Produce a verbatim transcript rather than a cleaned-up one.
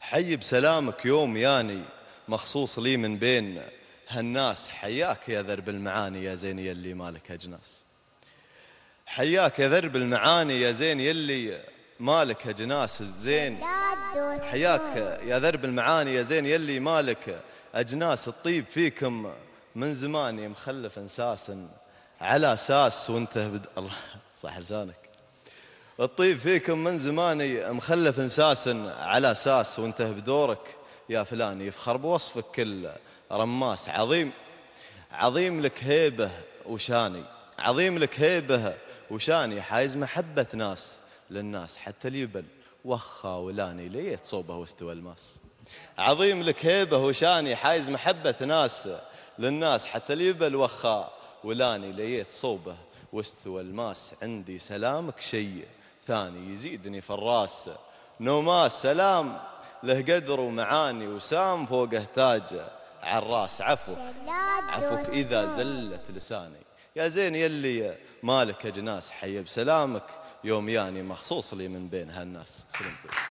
حي بسلامك يوم ياني مخصوص لي من بين هالناس. حياك يا ذرب المعاني يا زين يلي مالك أجناس. حياك يا ذرب المعاني يا زين يلي مالك أجناس الزين. حياك يا ذرب المعاني يا زين يلي مالك أجناس. الطيب فيكم من زمان يا مخلف انساس على أساس وانت بد... الله صح لسانك. الطيب فيكم من زماني مخلف انساس على اساس وانته بدورك يا فلان يفخر بوصفك كل رماس. عظيم عظيم لك هيبه وشاني، عظيم لك هيبه وشاني، حايز محبة ناس للناس حتى اليبل وخا ولاني ليت صوبه واستوى الماس. عظيم لك هيبه وشاني، حايز محبة ناس للناس حتى اليبل وخا ولاني ليت صوبه واستوى الماس. عندي سلامك شيء ثاني يزيدني في الراس نوماس. سلام له قدر ومعاني وسام فوقه تاج عالراس. عفو عفوك إذا زلت لساني يا زين يلي مالك أجناس. حي بسلامك يوم ياني مخصوص لي من بين هالناس. سلمت.